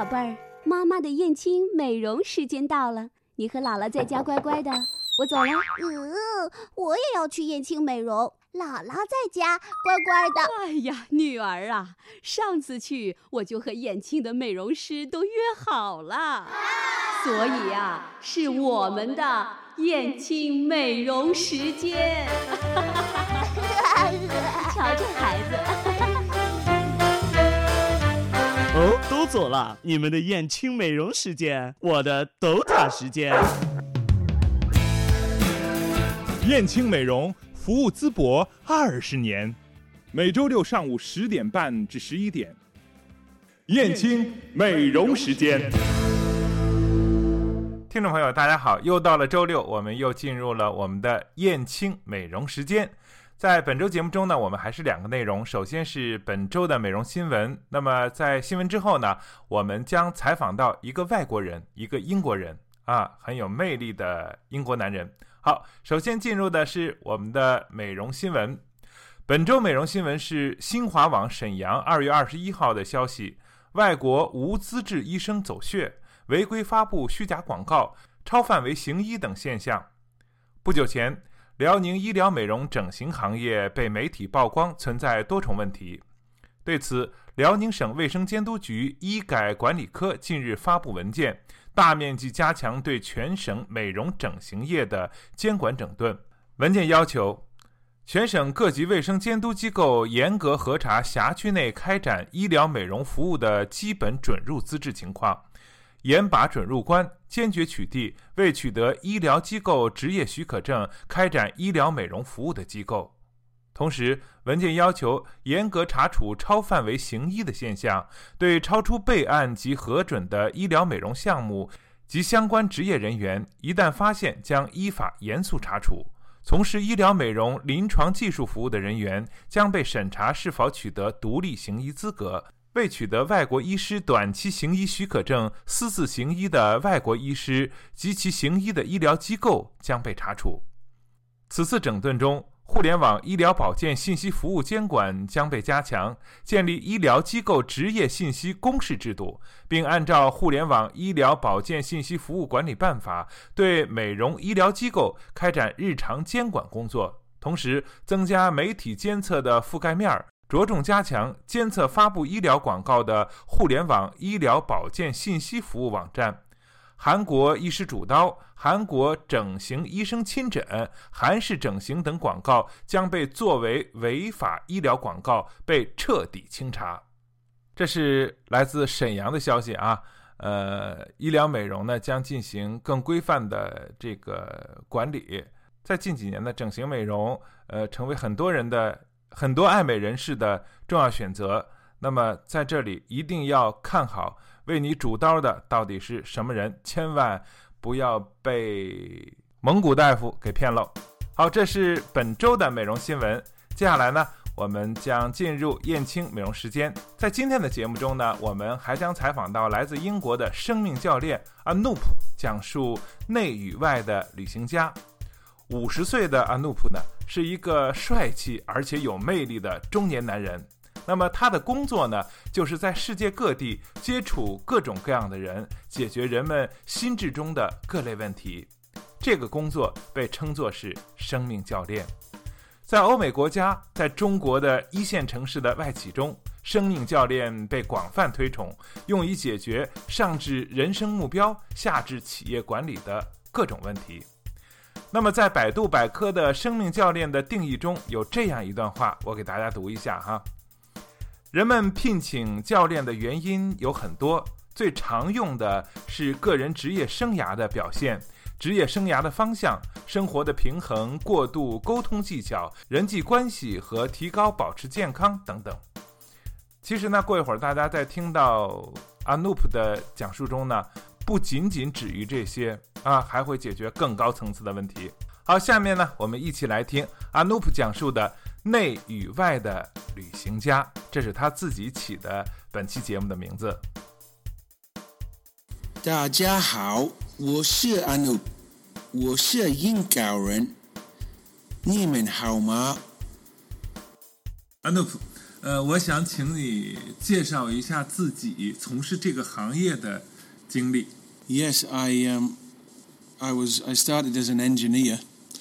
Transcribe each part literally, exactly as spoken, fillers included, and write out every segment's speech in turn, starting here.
宝贝儿，妈妈的燕青美容时间到了，你和姥姥在家乖乖的，我走了。 嗯，我也要去燕青美容，姥姥在家乖乖的。 哎呀，女儿啊，上次去我就和燕青的美容师都约好了，啊、所以啊，是我们的燕青美容时间。瞧这孩子。 哦，都走了，你们的燕青美容时间，我的斗塔时间。 燕青美容服务淄博二十年，每周六上午十点半至十一点，燕青美容时间。 听众朋友大家好，又到了周六，我们又进入了我们的燕青美容时间。在本周节目中呢，我们还是两个内容，首先是本周的美容新闻，那么在新闻之后呢，我们将采访到一个外国人，一个英国人啊，很有魅力的英国男人。好，首先进入的是我们的美容新闻。本周美容新闻是新华网沈阳二月二十一号的消息，外国无资质医生走穴，违规发布虚假广告，超范围行医等现象。不久前，辽宁医疗美容整形行业被媒体曝光存在多重问题。对此，辽宁省卫生监督局医改管理科近日发布文件，大面积加强对全省美容整形业的监管整顿。文件要求，全省各级卫生监督机构严格核查辖区内开展医疗美容服务的基本准入资质情况，严把准入关，坚决取缔未取得医疗机构执业许可证开展医疗美容服务的机构。同时，文件要求严格查处超范围行医的现象，对超出备案及核准的医疗美容项目及相关职业人员，一旦发现将依法严肃查处。从事医疗美容临床技术服务的人员将被审查是否取得独立行医资格，未取得外国医师短期行医许可证私自行医的外国医师及其行医的医疗机构将被查处。此次整顿中，互联网医疗保健信息服务监管将被加强，建立医疗机构执业信息公示制度，并按照《互联网医疗保健信息服务管理办法》对美容医疗机构开展日常监管工作。同时，增加媒体监测的覆盖面，着重加强监测发布医疗广告的互联网医疗保健信息服务网站。韩国医师主刀、韩国整形医生亲诊、韩式整形等广告将被作为违法医疗广告被彻底清查。这是来自沈阳的消息啊。呃，医疗美容呢将进行更规范的这个管理。在近几年的整形美容，呃，成为很多人的很多爱美人士的重要选择。那么在这里一定要看好为你主刀的到底是什么人，千万不要被蒙古大夫给骗了。好，这是本周的美容新闻。接下来呢，我们将进入燕青美容时间。在今天的节目中呢，我们还将采访到来自英国的生命教练 Anup， 讲述内与外的旅行家。五十岁的 Anup 呢，是一个帅气而且有魅力的中年男人。那么他的工作呢，就是在世界各地接触各种各样的人，解决人们心智中的各类问题。这个工作被称作是生命教练。在欧美国家，在中国的一线城市的外企中，生命教练被广泛推崇，用以解决上至人生目标，下至企业管理的各种问题。那么在百度百科的生命教练的定义中，有这样一段话，我给大家读一下哈。人们聘请教练的原因有很多，最常用的是个人职业生涯的表现、职业生涯的方向、生活的平衡、过渡、沟通技巧、人际关系和提高保持健康等等。其实呢，过一会儿大家在听到 Anup 的讲述中呢，不仅仅止于这些啊，还会解决更高层次的问题。好，下面呢，我们一起来听 Anup 讲述的内与外的旅行家，这是他自己起的本期节目的名字。 大家好，我是 Anup， 我是英国人，你们好吗？ Anup， 呃，我想请你介绍一下自己从事这个行业的经历。 Yes, I um, I was I started as an engineer,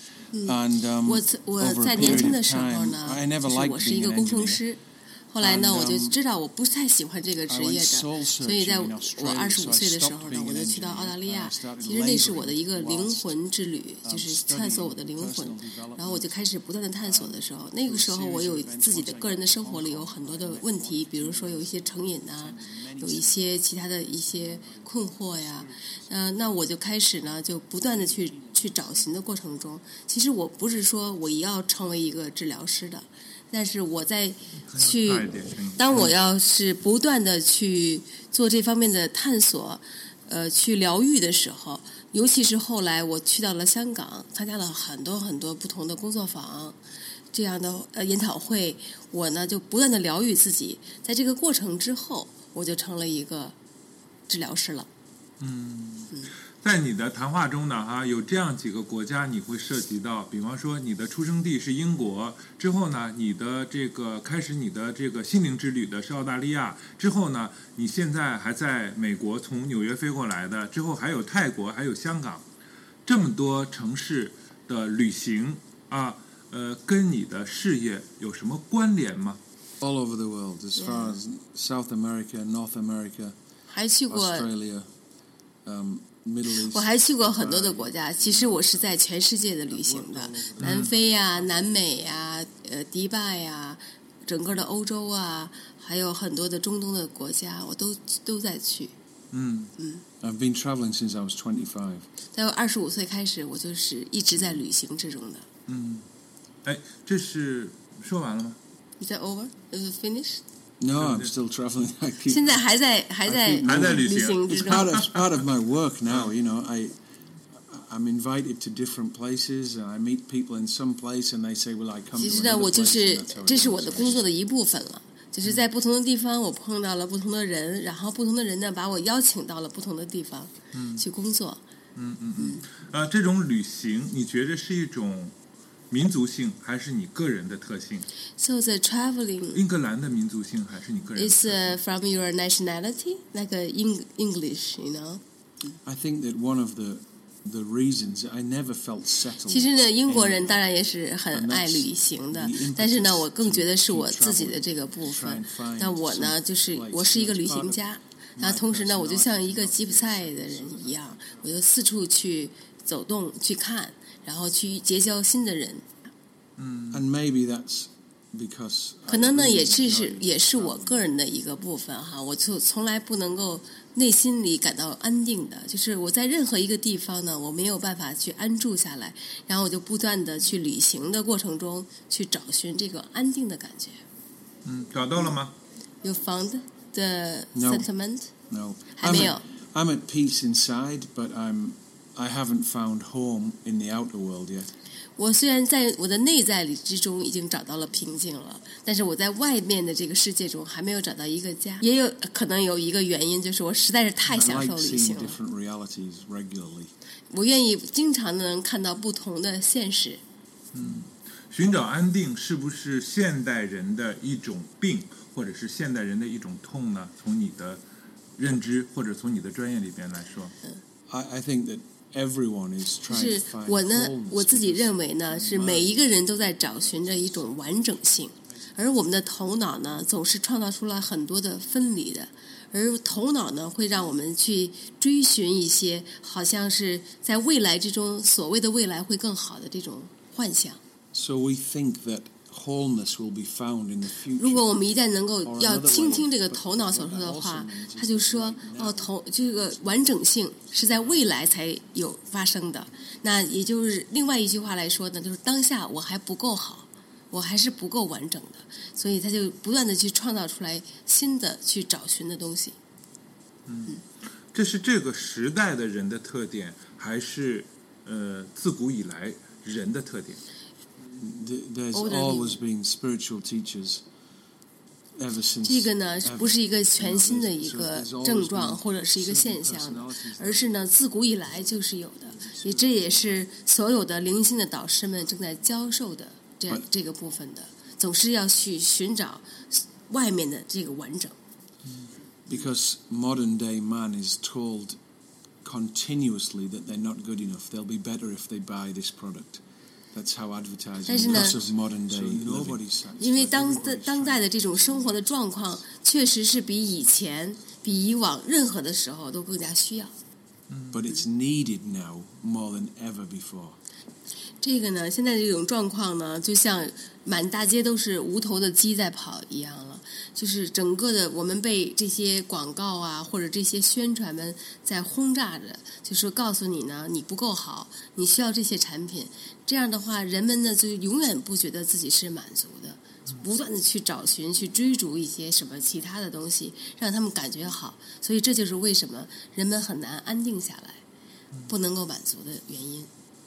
and um, 我我 over 在 a 年 period 轻的 of 时候 time, 呢， I 就 never 是 liked 我是一 being 个 an 工程 engineer. 师。后来呢， And, 我就 um, 知道我不太喜欢这个职 I 业 went 的， soul 所以在 searching in 我 Australia, 二十 so 五 I 岁的时 stopped 候呢， being 我 an 就去到 engineer, 澳大利 and 亚 I。started 其实那是我的一 labouring 个灵 whilst 魂之旅，就是 studying 探索我的灵魂。 personal development. 然后我就开始不断的探索的时候，那个时候我有自己的个人的生活里有很多的问题，比如说有一些成瘾啊，有一些其他的一些困惑呀。嗯、呃，那我就开始呢，就不断的去去找寻的过程中，其实我不是说我要成为一个治疗师的。但是我在去，当我要是不断的去做这方面的探索，呃，去疗愈的时候，尤其是后来我去到了香港，参加了很多很多不同的工作坊，这样的呃研讨会，我呢就不断的疗愈自己，在这个过程之后，我就成了一个治疗师了。 嗯，在你的谈话中呢，哈，有这样几个国家你会涉及到，比方说你的出生地是英国，之后呢，你的这个开始你的这个心灵之旅的是澳大利亚，之后呢，你现在还在美国从纽约飞过来的，之后还有泰国，还有香港，这么多城市的旅行啊，呃，跟你的事业有什么关联吗？ All over the world, as far as South America, North America, 还去过 Australia, um, Middle East. 我还去过很多的国家，其实我是在全世界的旅行的，南非呀、南美呀、呃，迪拜呀，整个的欧洲啊，还有很多的中东的国家，我都都在去。 嗯嗯。 I've been traveling since I was twenty-five. 在我二十五岁开始，我就是一直在旅行之中的。 嗯，哎，这是说完了吗？ Is that over? Is it finished? No, I'm still traveling. I keep, 现在还在还在还在旅旅行行之 it's part 中。 of part of my work now. You know, I I'm invited to different places, and I meet people in some place, and they say, "Well, I come 其 to 实呢， another 我就 place." 是 and that's how it 这是 goes. 我的工作的一部分了。就是在不同的地方，我碰到了不同的人，然后不同的人呢，把我邀请到了不同的地方去工作。 嗯嗯嗯，呃，这种旅行，你觉得是一种民族性，还是你个人的特性？ So the traveling 英格兰的民族性，还是你个人的特 is 性？ uh, from your nationality, like a Eng- English, you know. I think that one of the the reasons I never felt settled. 其实呢，英国人 anywhere. 当然也是很爱旅行的，但是呢，我更觉得是我自己的这个部分。那我呢，就是我是一个旅行家，然后同时呢，我就像一个吉普赛的人一样，我就四处去走动、去看，然后去结交新的人。 嗯 And maybe that's because 可能呢， I 也 really 是是 enjoy 也是我 traveling. 个人的一个部分哈，我就从来不能够内心里感到安定的，就是我在任何一个地方呢，我没有办法去安住下来，然后我就不断的去旅行的过程中去找寻这个安定的感觉。 嗯，找到了吗？ You found the No. sentiment? No, 还 I'm 没有 at, I'm at peace inside, but I'm I haven't found home in the outer world yet. 我虽然在我的内在里之中已经找到了平静了，但是我在外面的这个世界中还没有找到一个家。也有可能有一个原因，就是我实在是太 I 享 like 受旅 seeing 行了。 different realities regularly. 我愿意经常的能看到不同的现实。 寻找安定是不是现代人的一种病，或者是现代人的一种痛呢？从你的认知或者从你的专业里边来说， I, I think that everyone is 就 trying 是 to find 我呢， wholeness 我自己 because 认为呢，是每一个人都在找寻着一种完整性，而我们的头脑呢，总是创造出来很多的分离的，而头脑呢，会让我们去追寻一些好像是在未来之中所谓的未来会更好的这种幻想。 So we think that wholeness will be found in the future. 如果我们一旦能够要倾听这个头脑所说的话，他就说哦，头这个完整性是在未来才有发生的。那也就是另外一句话来说呢，就是当下我还不够好，我还是不够完整的，所以他就不断的去创造出来新的去找寻的东西。 嗯，这是这个时代的人的特点，还是呃自古以来人的特点？ Th- There's Older always been spiritual teachers ever since. 这个呢， ever. 不是一个全新的一 So 个 there's always 症 been 状或者是一个 certain 现象的， personalities 而是呢，自古以来就是有的。也这也是所有的灵性的导师们正在教授的这样 But- 这个部分的，总是要去寻找外面的这个完整。 Because modern day man is told continuously that they're not good enough. They'll be better if they buy this product. That's how advertising because of modern day nobody's satisfied. 因为当的当代的这种生活的状况，确实是比以前、比以往任何的时候都更加需要。 But it's needed now more than ever before. 这个呢，现在这种状况呢，就像满大街都是无头的鸡在跑一样了。就是整个的我们被这些广告啊，或者这些宣传们在轰炸着，就是告诉你呢，你不够好，你需要这些产品。这样的话，人们呢就永远不觉得自己是满足的，不断的去找寻、去追逐一些什么其他的东西，让他们感觉好。所以这就是为什么人们很难安定下来，不能够满足的原因。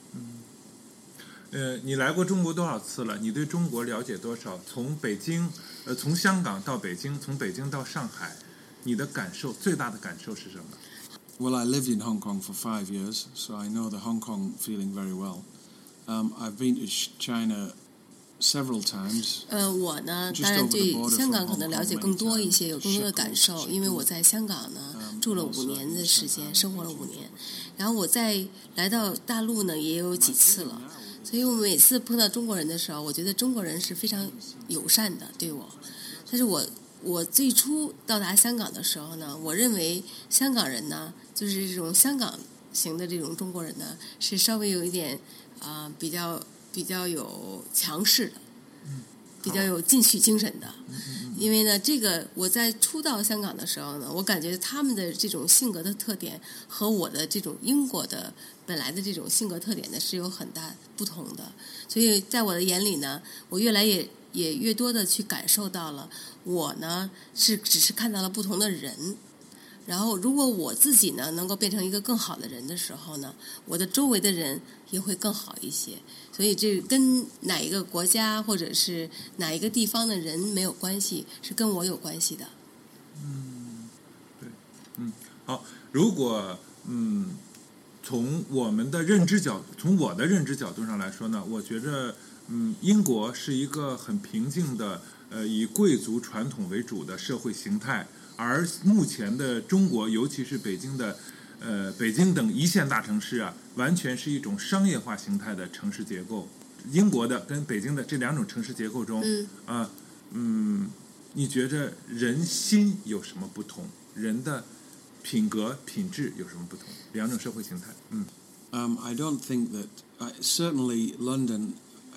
呃，你来过中国多少次了？你对中国了解多少？从北京，呃，从香港到北京，从北京到上海，你的感受最大的感受是什么？ Well, I lived in Hong Kong for five years, so I know the Hong Kong feeling very well. Um, I've been to China several times. 呃，我呢，当然对香港可能了解更多一些，有更多的感受，因为我在香港呢住了五年的时间，生活了五年，然后我在来到大陆呢也有几次了。所以我每次碰到中国人的时候，我觉得中国人是非常友善的对我。但是我我最初到达香港的时候呢，我认为香港人呢，就是这种香港型的这种中国人呢，是稍微有一点啊、呃、比较比较有强势的，比较有进取精神的。因为呢，这个我在初到香港的时候呢，我感觉他们的这种性格的特点和我的这种英国的本来的这种性格特点呢是有很大不同的。所以在我的眼里呢，我越来越也越多的去感受到了，我呢是只是看到了不同的人。然后如果我自己呢能够变成一个更好的人的时候呢，我的周围的人也会更好一些。所以这跟哪一个国家或者是哪一个地方的人没有关系，是跟我有关系的。 嗯，对，嗯，好，如果嗯从我们的认知角，从我的认知角度上来说呢，我觉着嗯英国是一个很平静的呃以贵族传统为主的社会形态。而目前的中国，尤其是北京的，呃，北京等一线大城市啊，完全是一种商业化形态的城市结构。英国的跟北京的这两种城市结构中， 嗯， 啊，嗯，你觉着人心有什么不同？人的品格、品质有什么不同？两种社会形态，嗯。 Um, I don't think that uh, certainly London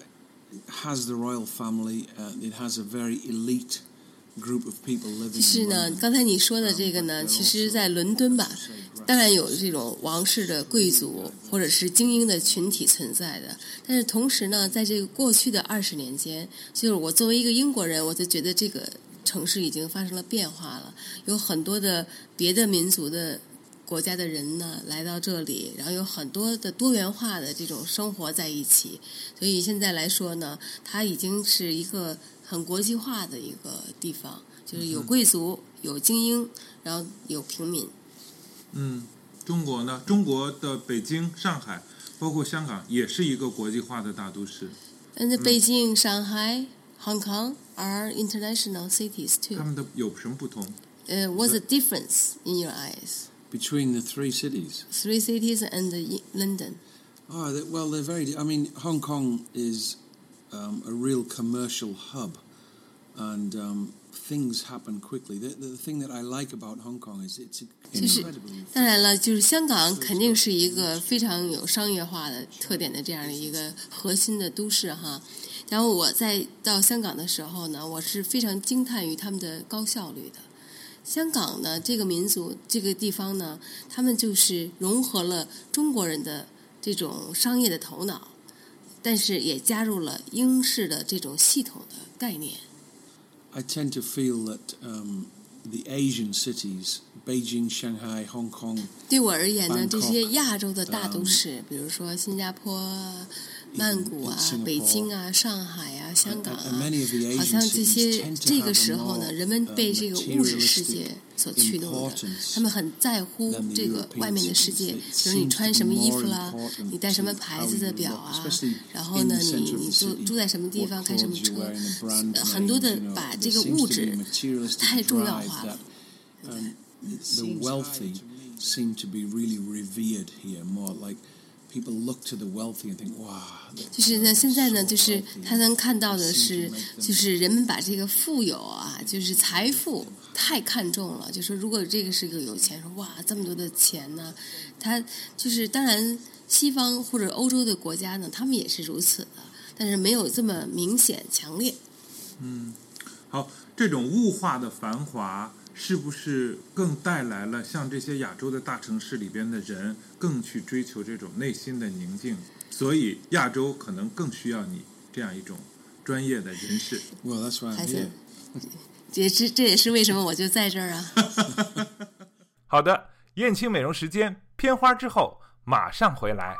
has the royal family. Uh, it has a very elite. 其实呢，刚才你说的这个呢，其实在伦敦吧，当然有这种王室的贵族或者是精英的群体存在的。但是同时呢，在这个过去的二十年间，就是我作为一个英国人，我就觉得这个城市已经发生了变化了，有很多的别的民族的国家的人呢来到这里，然后有很多的多元化的这种生活在一起。所以现在来说呢，它已经是一个很国际化的一个地方，就是有贵族、有精英，然后有平民。 嗯，中国呢？中国的北京、上海，包括香港，也是一个国际化的大都市。 And Beijing, Shanghai, Hong Kong are international cities too. 他们的有什么不同？ 呃、uh, What's the difference in your eyes between the three cities? Three cities and the London. Oh, they, well, they're very. I mean, Hong Kong is um, a real commercial hub, and um, things happen quickly. The, the thing that I like about Hong Kong is it's incredibly. 就是当然了，就是香港肯定是一个非常有商业化的特点的这样的一个核心的都市哈。然后我在到香港的时候呢，我是非常惊叹于他们的高效率的。香港呢，这个民族这个地方呢，他们就是融合了中国人的这种商业的头脑，但是也加入了英式的这种系统的概念。 I tend to feel that um, the Asian cities, Beijing, Shanghai, Hong Kong. 对我而言呢，这些亚洲的大都市，比如说新加坡、曼谷啊、北京啊、上海啊、香港啊，好像这些这个时候呢，人们被这个物质世界所驱动的，他们很在乎这个外面的世界，比如你穿什么衣服啦，你戴什么牌子的表啊，然后呢，你你住住在什么地方，开什么车，很多的把这个物质太重要化了。 The wealthy seem to be really revered here, more like people look to the wealthy and think, wow. 就是呢，现在呢，就是他能看到的是，就是人们把这个富有啊，就是财富太看重了。就说如果这个是个有钱，说哇，这么多的钱呢，他就是当然西方或者欧洲的国家呢，他们也是如此的，但是没有这么明显强烈。 嗯，好，这种物化的繁华。是不是更带来了像这些亚洲的大城市里边的人更去追求这种内心的宁静？所以亚洲可能更需要你这样一种专业的人士。 Well, that's why I'm here. 这是这也是为什么我就在这儿啊。 好的，燕青美容时间片花之后马上回来。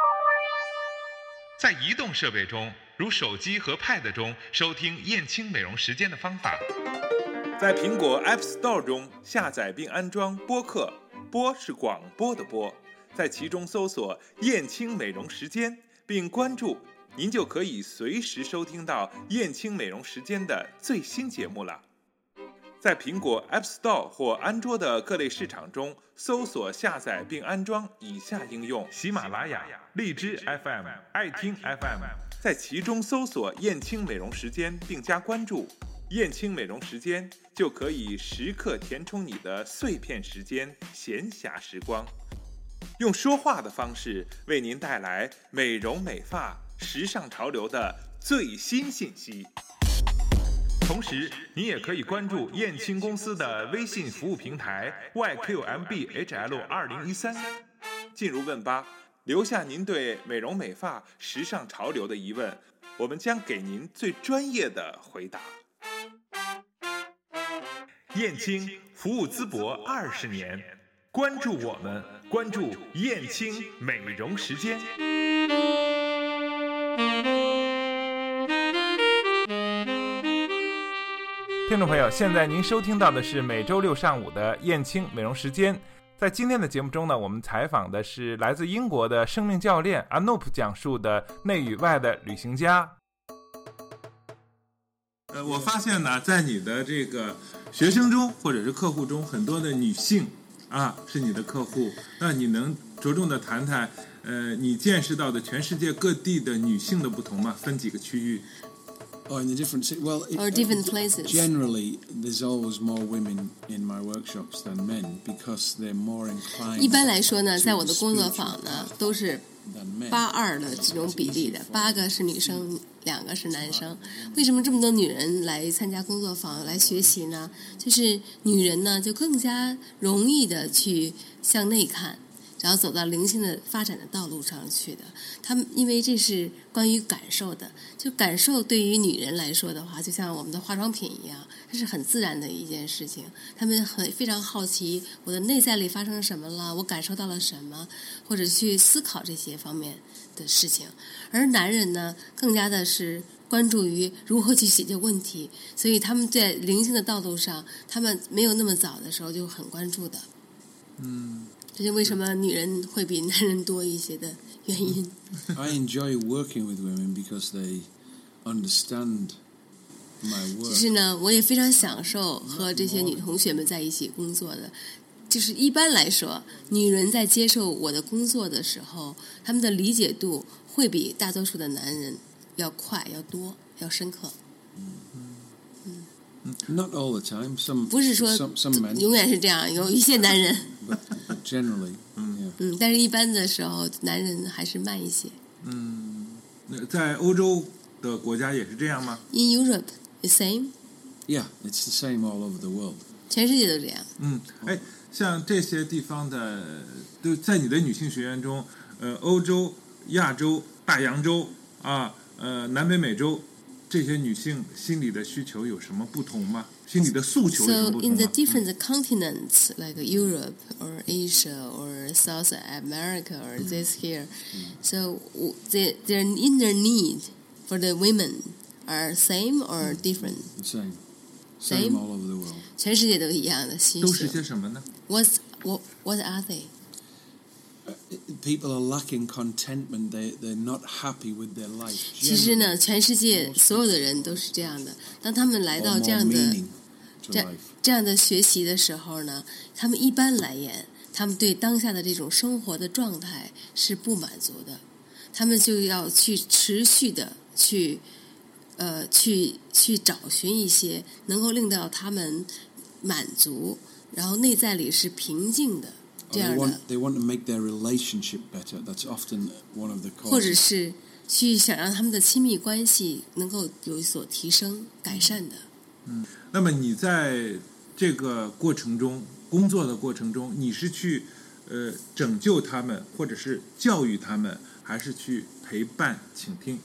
在移动设备中，如手机和 Pad 中收听燕青美容时间的方法。在苹果 App Store 中下载并安装播客，播是广播的播，在其中搜索燕青美容时间并关注，您就可以随时收听到燕青美容时间的最新节目了。在苹果 App Store 或安卓的各类市场中搜索下载并安装以下应用：喜马拉雅、荔枝 F M、爱听 F M， 在其中搜索燕青美容时间并加关注，燕青美容时间就可以时刻填充你的碎片时间、闲暇时光，用说话的方式为您带来美容美发、时尚潮流的最新信息。同时，你也可以关注燕青公司的微信服务平台 Y Q M B H L 二零一三，进入问吧，留下您对美容美发、时尚潮流的疑问，我们将给您最专业的回答。燕青服务淄博二十年，关注我们，关注燕青美容时间。听众朋友，现在您收听到的是每周六上午的燕青美容时间。在今天的节目中呢，我们采访的是来自英国的生命教练 Anup 讲述的内与外的旅行家。呃，我发现呢，在你的这个学生中或者是客户中，很多的女性啊是你的客户。那你能着重的谈谈，呃，你见识到的全世界各地的女性的不同吗？分几个区域 ？Oh, in the different well, it, or different places. Generally, there's always more women in my workshops than men because they're more inclined. 一般来说呢，在我的工作坊呢，都是八二的这种比例的，八个是女生，两个是男生。为什么这么多女人来参加工作坊来学习呢？就是女人呢，就更加容易的去向内看。然后走到灵性的发展的道路上去的，他们因为这是关于感受的，就感受对于女人来说的话，就像我们的化妆品一样，这是很自然的一件事情。他们很非常好奇我的内在里发生什么了，我感受到了什么，或者去思考这些方面的事情。而男人呢，更加的是关注于如何去解决问题，所以他们在灵性的道路上，他们没有那么早的时候就很关注的。 嗯。 这就为什么女人会比男人多一些的原因。 I enjoy working with women because they understand my work. 就是呢，我也非常享受和这些女同学们在一起工作的。就是一般来说，女人在接受我的工作的时候，她们的理解度会比大多数的男人要快、要多、要深刻。 Not all the time. Some 不是说 some, some men. 永远是这样，有一些男人。 But, but generally, 嗯 yeah. 嗯，但是一般的时候，男人还是慢一些。 嗯，那在欧洲的国家也是这样吗 ？In Europe, the same. Yeah, it's the same all over the world. 全世界都这样。 嗯，哎，像这些地方的，就在你的女性学院中，呃，欧洲、亚洲、大洋洲啊，呃，南北美洲。这些女性心理的需求有什么不同吗？心理的诉求有什么不同吗？ So in the different continents like Europe or Asia or South America or this here, so the, their inner need for the women are same or different? Same. Same? Same all over the world. 全世界都一样的需求。 都是些什么呢 ？What what what are they? People are lacking contentment. They they're not happy with their life. 其实呢，全世界所有的人都是这样的。当他们来到这样的这样这样的学习的时候呢，他们一般来言，他们对当下的这种生活的状态是不满足的，他们就要去持续的去呃去去找寻一些能够令到他们满足，然后内在里是平静的。这样的， they want to make their relationship better. That's often one of the causes. 或者是去想让他们的亲密关系能够有所提升、改善的。 嗯，那么你在这个过程中，工作的过程中，你是去呃拯救他们，或者是教育他们，还是去陪伴、倾听？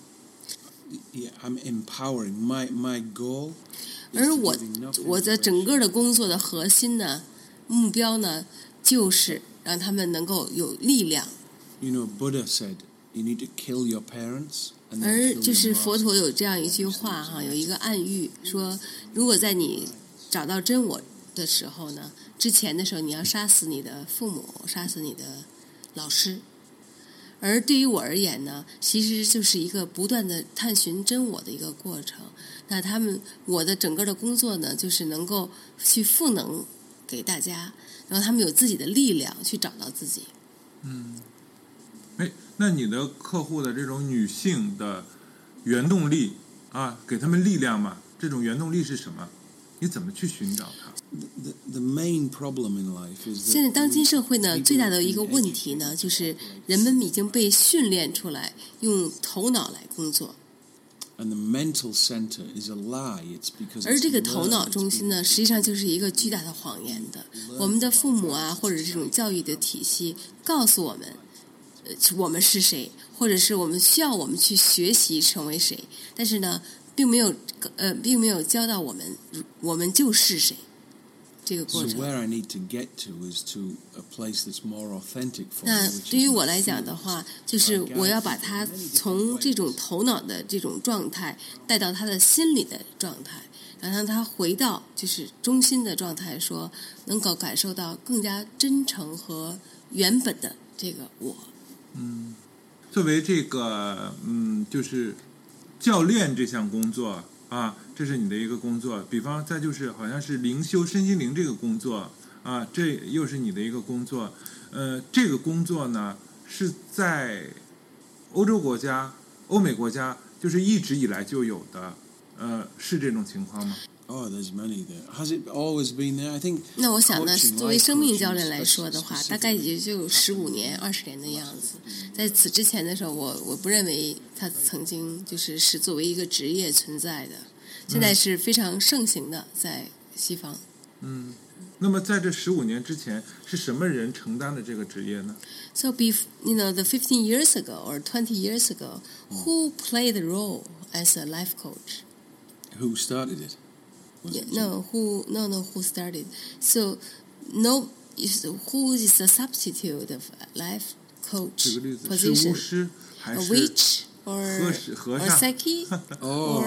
Yeah, I'm empowering. My my goal. 而我我的整个的工作的核心呢，目标呢，就是让他们能够有力量。 You know, Buddha said, "You need to kill your parents." 而就是佛陀有这样一句话哈，有一个暗喻说，如果在你找到真我的时候呢，之前的时候你要杀死你的父母，杀死你的老师。而对于我而言呢，其实就是一个不断的探寻真我的一个过程。那他们我的整个的工作呢，就是能够去赋能给大家，让他们有自己的力量去找到自己。 嗯，哎，那你的客户的这种女性的原动力啊，给他们力量嘛？这种原动力是什么？你怎么去寻找它？ The, the main problem in life is that 现在当今社会呢，最大的一个问题呢，就是人们已经被训练出来用头脑来工作。 And the mental center is a lie. It's because 而这个头脑中心呢，实际上就是一个巨大的谎言的。我们的父母啊，或者这种教育的体系告诉我们，呃，我们是谁，或者是我们需要我们去学习成为谁，但是呢，并没有呃，并没有教到我们，我们就是谁。这个过程。 So where I need to get to is to a place that's more authentic for me. 那对于我来讲的话，就是我要把他从这种头脑的这种状态带到他的心理的状态，然后让他回到就是中心的状态，说能够感受到更加真诚和原本的这个我。 嗯，作为这个嗯，就是教练这项工作。啊，这是你的一个工作，比方再就是好像是灵修身心灵这个工作啊，这又是你的一个工作，呃，这个工作呢是在欧洲国家、欧美国家就是一直以来就有的，呃，是这种情况吗？ Oh, there's many there. Has it always been there? I think. 那我想呢，作为生命教练来说的话，大概也就有十五年、二十年的样子。在此之前的时候，我我不认为它曾经就是是作为一个职业存在的。现在是非常盛行的，在西方。 嗯，那么在这十五年之前，是什么人承担的这个职业呢 ？So, be you know, the fifteen years ago or twenty years ago, who played the role as a life coach? Who started it? Yeah, no, who no no who started? So, no, is who is the substitute of life coach position? A witch or or psyche or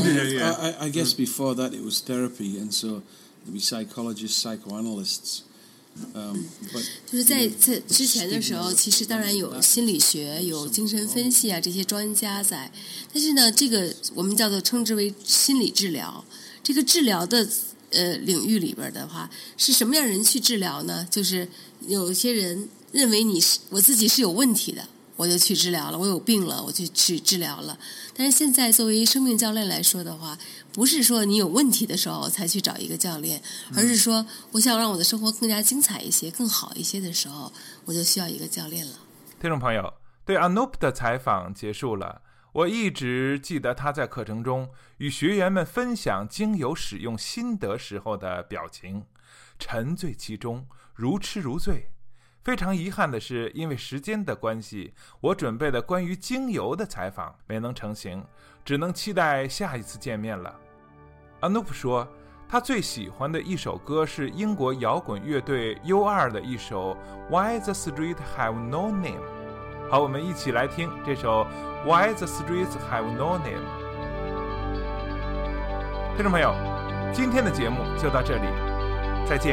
I, I guess before that it was therapy, and so there'd be psychologists, psychoanalysts. Um, but 就是在在之前的时候，其实当然有心理学、有精神分析啊这些专家在，但是呢，这个我们叫做称之为心理治疗。这个治疗的呃领域里边的话，是什么样人去治疗呢？就是有些人认为你是我自己是有问题的，我就去治疗了；我有病了，我就去治疗了。但是现在作为生命教练来说的话，不是说你有问题的时候才去找一个教练，而是说我想让我的生活更加精彩一些、更好一些的时候，我就需要一个教练了。 听众朋友，对 Anup 的采访结束了。我一直记得他在课程中与学员们分享精油使用心得时候的表情，沉醉其中，如痴如醉。非常遗憾的是，因为时间的关系，我准备的关于精油的采访没能成行，只能期待下一次见面了。Anup 说，他最喜欢的一首歌是英国摇滚乐队 U 二 的一首 Why the Streets Have No Name。好，我们一起来听这首 Why the Streets Have No Name。 听众朋友，今天的节目就到这里， 再见。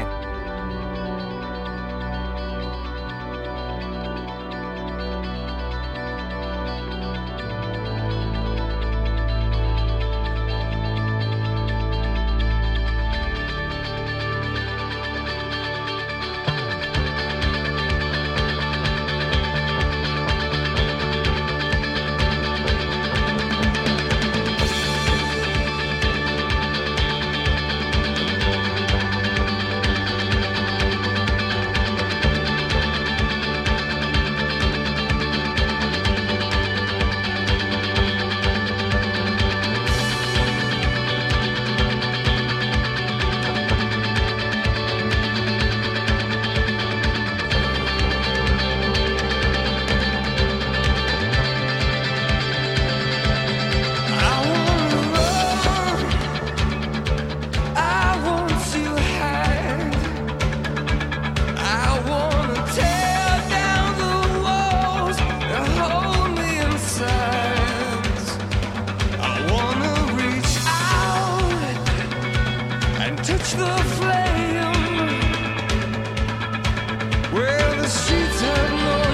Touch the flame where the streets have no